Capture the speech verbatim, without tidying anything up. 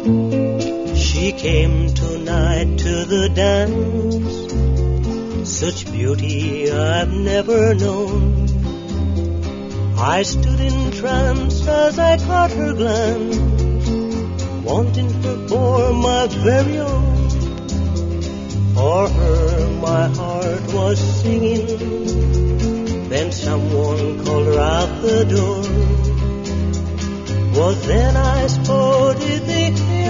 She came tonight to the dance, such beauty I've never known. I stood in trance as I caught her glance, wanting her for my very own. For her my heart was singing, then someone called her out the door. Was then I spotted the